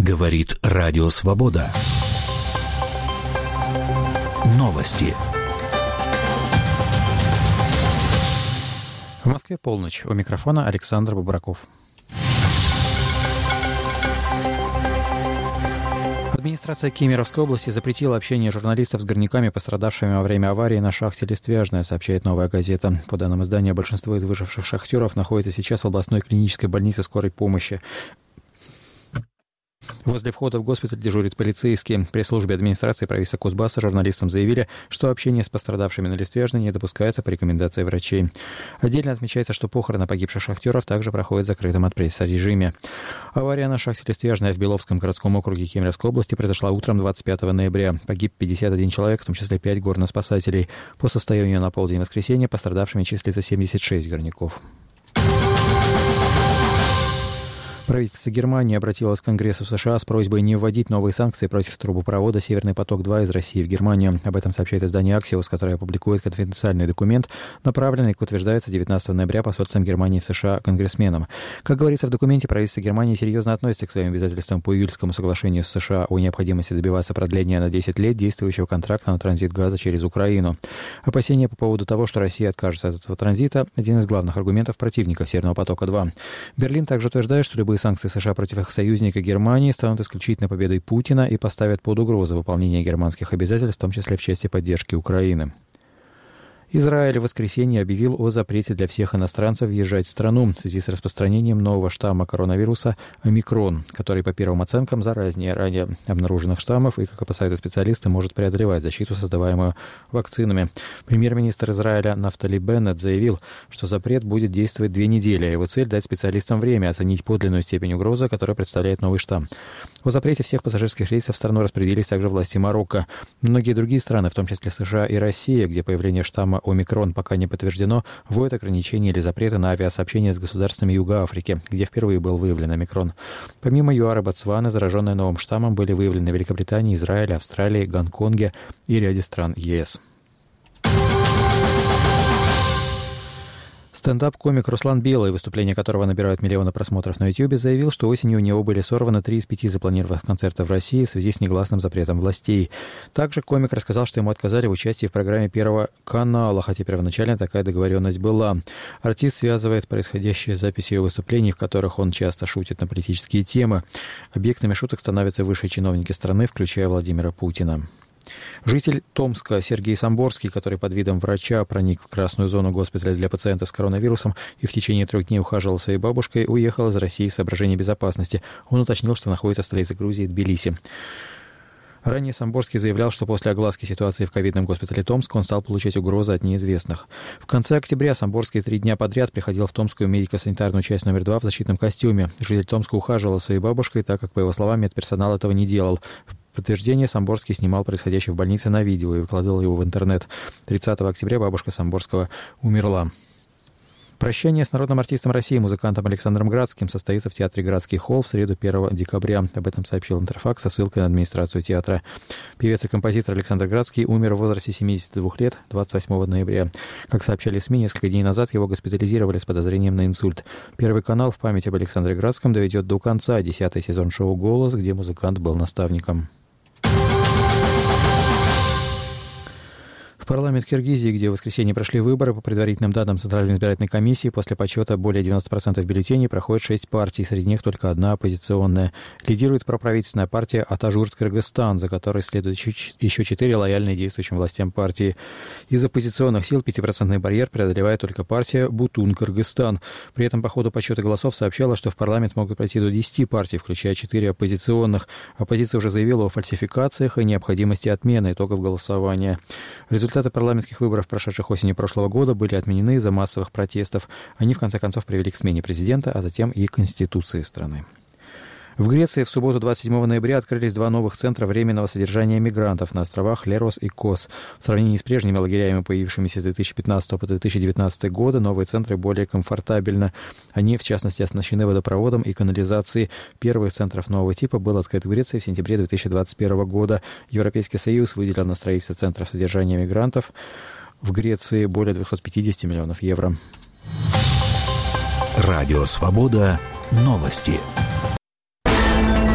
Говорит Радио Свобода. Новости. В Москве полночь. У микрофона Александр Бобраков. Администрация Кемеровской области запретила общение журналистов с горняками, пострадавшими во время аварии на шахте Листвяжная, сообщает «Новая газета». По данным издания, большинство из выживших шахтеров находится сейчас в областной клинической больнице скорой помощи. Возле входа в госпиталь дежурит полицейский. При службе администрации правительства Кузбасса журналистам заявили, что общение с пострадавшими на Листвяжной не допускается по рекомендации врачей. Отдельно отмечается, что похороны погибших шахтеров также проходят в закрытом от прессы режиме. Авария на шахте Листвяжная в Беловском городском округе Кемеровской области произошла утром 25 ноября. Погиб 51 человек, в том числе 5 горноспасателей. По состоянию на полдень воскресенья пострадавшими числится 76 горняков. Правительство Германии обратилось к Конгрессу США с просьбой не вводить новые санкции против трубопровода «Северный поток-2» из России в Германию. Об этом сообщает издание «Аксиос», которое публикует конфиденциальный документ, направленный, как утверждается, 19 ноября посольством Германии в США конгрессменам. Как говорится в документе, правительство Германии серьезно относится к своим обязательствам по Июльскому соглашению с США о необходимости добиваться продления на 10 лет действующего контракта на транзит газа через Украину. Опасения по поводу того, что Россия откажется от этого транзита, один из главных аргументов противников «Северного потока-2». Берлин также утверждает, что любые санкции США против их союзника Германии станут исключительно победой Путина и поставят под угрозу выполнение германских обязательств, в том числе в части поддержки Украины. Израиль в воскресенье объявил о запрете для всех иностранцев въезжать в страну в связи с распространением нового штамма коронавируса «Омикрон», который, по первым оценкам, заразнее ранее обнаруженных штаммов и, как опасаются специалисты, может преодолевать защиту, создаваемую вакцинами. Премьер-министр Израиля Нафтали Беннет заявил, что запрет будет действовать 2 недели, а его цель – дать специалистам время оценить подлинную степень угрозы, которую представляет новый штамм. О запрете всех пассажирских рейсов в страну распорядились также власти Марокко. Многие другие страны, в том числе США и Россия, где появление штамма «Омикрон» пока не подтверждено, вводят ограничения или запреты на авиасообщение с государствами Юга Африки, где впервые был выявлен омикрон. Помимо ЮАР и Ботсваны, зараженные новым штаммом были выявлены в Великобритании, Израиле, Австралии, Гонконге и ряде стран ЕС. Стендап-комик Руслан Белый, выступления которого набирают миллионы просмотров на YouTube, заявил, что осенью у него были сорваны 3 из 5 запланированных концертов в России в связи с негласным запретом властей. Также комик рассказал, что ему отказали в участии в программе Первого канала, хотя первоначально такая договоренность была. Артист связывает происходящее с записью выступлений, в которых он часто шутит на политические темы. Объектами шуток становятся высшие чиновники страны, включая Владимира Путина. Житель Томска Сергей Самборский, который под видом врача проник в красную зону госпиталя для пациентов с коронавирусом и в течение 3 дней ухаживал своей бабушкой, уехал из России из соображений безопасности. Он уточнил, что находится в столице Грузии Тбилиси. Ранее Самборский заявлял, что после огласки ситуации в ковидном госпитале Томска он стал получать угрозы от неизвестных. В конце октября Самборский 3 дня подряд приходил в Томскую медико-санитарную часть номер 2 в защитном костюме. Житель Томска ухаживал своей бабушкой, так как, по его словам, медперсонал этого не делал. В подтверждение Самборский снимал происходящее в больнице на видео и выкладывал его в интернет. 30 октября бабушка Самборского умерла. Прощание с народным артистом России, музыкантом Александром Градским, состоится в театре «Градский холл» в среду 1 декабря. Об этом сообщил Интерфакс со ссылкой на администрацию театра. Певец и композитор Александр Градский умер в возрасте 72 лет 28 ноября. Как сообщали СМИ, несколько дней назад его госпитализировали с подозрением на инсульт. Первый канал в память об Александре Градском доведет до конца 10-й сезон шоу «Голос», где музыкант был наставником. В парламент Киргизии, где в воскресенье прошли выборы, по предварительным данным Центральной избирательной комиссии, после подсчета более 90% бюллетеней проходит 6 партий, среди них только одна оппозиционная. Лидирует проправительственная партия Атажурт-Кыргызстан, за которой следуют еще 4 лояльные действующим властям партии. Из оппозиционных сил 5% барьер преодолевает только партия Бутун-Кыргызстан. При этом по ходу подсчета голосов сообщала, что в парламент могут пройти до 10 партий, включая 4 оппозиционных. Оппозиция уже заявила о фальсификациях и необходимости отмены итогов голосования. Результаты парламентских выборов, прошедших осенью прошлого года, были отменены из-за массовых протестов. Они, в конце концов, привели к смене президента, а затем и Конституции страны. В Греции в субботу 27 ноября открылись 2 новых центра временного содержания мигрантов на островах Лерос и Кос. В сравнении с прежними лагерями, появившимися с 2015 по 2019 годы, новые центры более комфортабельны. Они, в частности, оснащены водопроводом и канализацией. Первый из центров нового типа был открыт в Греции в сентябре 2021 года. Европейский Союз выделил на строительство центров содержания мигрантов в Греции более 250 миллионов евро. Радио «Свобода». Новости.